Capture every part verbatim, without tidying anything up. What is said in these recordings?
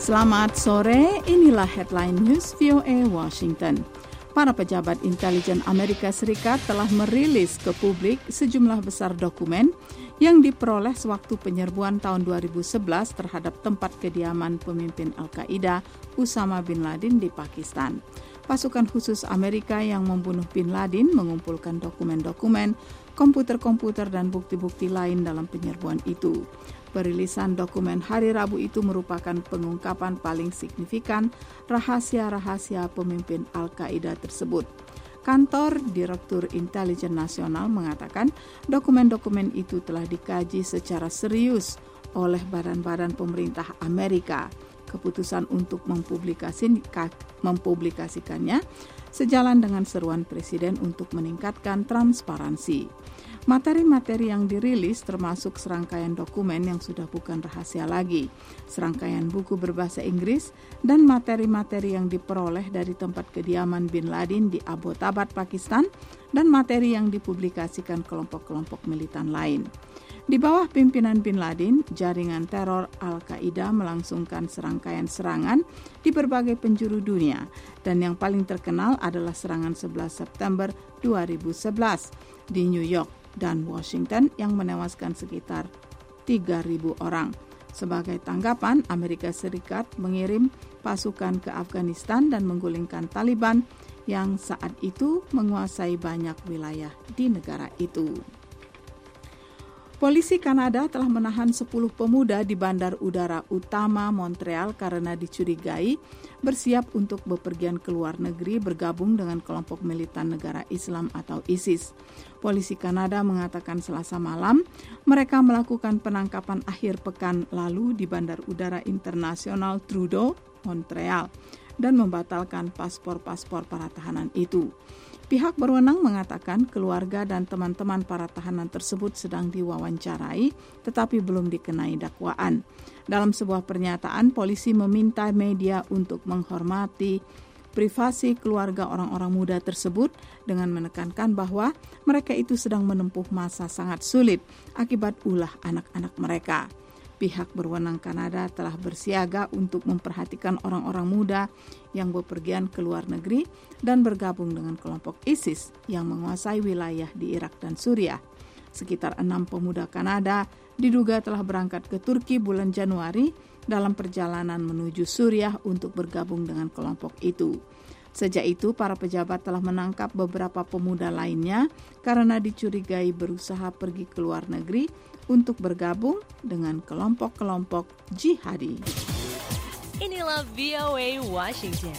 Selamat sore, inilah headline news V O A Washington. Para pejabat intelijen Amerika Serikat telah merilis ke publik sejumlah besar dokumen yang diperoleh sewaktu penyerbuan tahun dua ribu sebelas terhadap tempat kediaman pemimpin Al-Qaeda Usama bin Laden di Pakistan. Pasukan khusus Amerika yang membunuh bin Laden mengumpulkan dokumen-dokumen, komputer-komputer dan bukti-bukti lain dalam penyerbuan itu. Perilisan dokumen hari Rabu itu merupakan pengungkapan paling signifikan rahasia-rahasia pemimpin Al-Qaeda tersebut. Kantor Direktur Intelijen Nasional mengatakan dokumen-dokumen itu telah dikaji secara serius oleh badan-badan pemerintah Amerika. Keputusan untuk mempublikasikannya sejalan dengan seruan Presiden untuk meningkatkan transparansi. Materi-materi yang dirilis termasuk serangkaian dokumen yang sudah bukan rahasia lagi, serangkaian buku berbahasa Inggris, dan materi-materi yang diperoleh dari tempat kediaman bin Laden di Abbottabad, Pakistan, dan materi yang dipublikasikan kelompok-kelompok militan lain. Di bawah pimpinan bin Laden, jaringan teror Al-Qaeda melangsungkan serangkaian serangan di berbagai penjuru dunia, dan yang paling terkenal adalah serangan sebelas September dua ribu sebelas di New York dan Washington yang menewaskan sekitar tiga ribu orang. Sebagai tanggapan, Amerika Serikat mengirim pasukan ke Afghanistan dan menggulingkan Taliban yang saat itu menguasai banyak wilayah di negara itu. Polisi Kanada telah menahan sepuluh pemuda di Bandar Udara Utama Montreal karena dicurigai bersiap untuk bepergian ke luar negeri bergabung dengan kelompok militan negara Islam atau ISIS. Polisi Kanada mengatakan Selasa malam mereka melakukan penangkapan akhir pekan lalu di Bandar Udara Internasional Trudeau, Montreal, dan membatalkan paspor-paspor para tahanan itu. Pihak berwenang mengatakan keluarga dan teman-teman para tahanan tersebut sedang diwawancarai tetapi belum dikenai dakwaan. Dalam sebuah pernyataan, polisi meminta media untuk menghormati privasi keluarga orang-orang muda tersebut dengan menekankan bahwa mereka itu sedang menempuh masa sangat sulit akibat ulah anak-anak mereka. Pihak berwenang Kanada telah bersiaga untuk memperhatikan orang-orang muda yang bepergian ke luar negeri dan bergabung dengan kelompok ISIS yang menguasai wilayah di Irak dan Suriah. Sekitar enam pemuda Kanada diduga telah berangkat ke Turki bulan Januari dalam perjalanan menuju Suriah untuk bergabung dengan kelompok itu. Sejak itu, para pejabat telah menangkap beberapa pemuda lainnya karena dicurigai berusaha pergi ke luar negeri untuk bergabung dengan kelompok-kelompok jihadi. Inilah V O A Washington.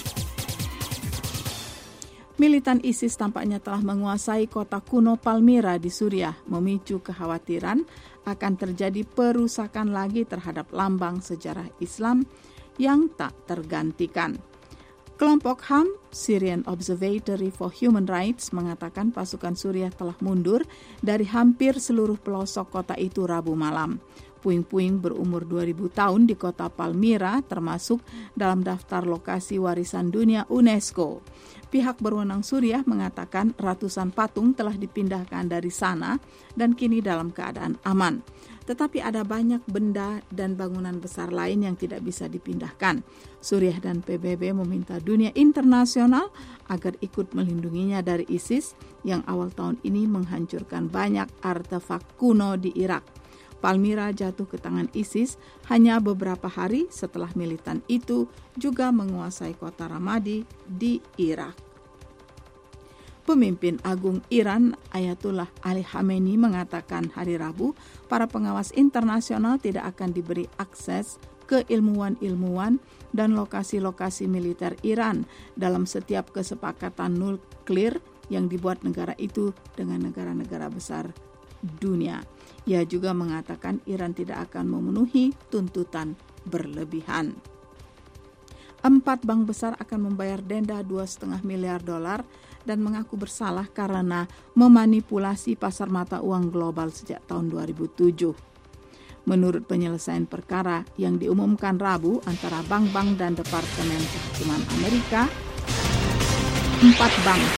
Militan ISIS tampaknya telah menguasai kota kuno Palmyra di Suriah, memicu kekhawatiran akan terjadi perusakan lagi terhadap lambang sejarah Islam yang tak tergantikan. Kelompok H A M, Syrian Observatory for Human Rights, mengatakan pasukan Suriah telah mundur dari hampir seluruh pelosok kota itu Rabu malam. Puing-puing berumur dua ribu tahun di kota Palmyra termasuk dalam daftar lokasi warisan dunia UNESCO. Pihak berwenang Suriah mengatakan ratusan patung telah dipindahkan dari sana dan kini dalam keadaan aman. Tetapi ada banyak benda dan bangunan besar lain yang tidak bisa dipindahkan. Suriah dan P B B meminta dunia internasional agar ikut melindunginya dari ISIS yang awal tahun ini menghancurkan banyak artefak kuno di Irak. Palmyra jatuh ke tangan ISIS hanya beberapa hari setelah militan itu juga menguasai kota Ramadi di Irak. Pemimpin Agung Iran Ayatollah Ali Khamenei mengatakan hari Rabu para pengawas internasional tidak akan diberi akses ke ilmuwan-ilmuwan dan lokasi-lokasi militer Iran dalam setiap kesepakatan nuklir yang dibuat negara itu dengan negara-negara besar dunia. Ia juga mengatakan Iran tidak akan memenuhi tuntutan berlebihan. Empat bank besar akan membayar denda dua koma lima miliar dolar dan mengaku bersalah karena memanipulasi pasar mata uang global sejak tahun dua ribu tujuh. Menurut penyelesaian perkara yang diumumkan Rabu antara bank-bank dan Departemen Kehakiman Amerika, empat bank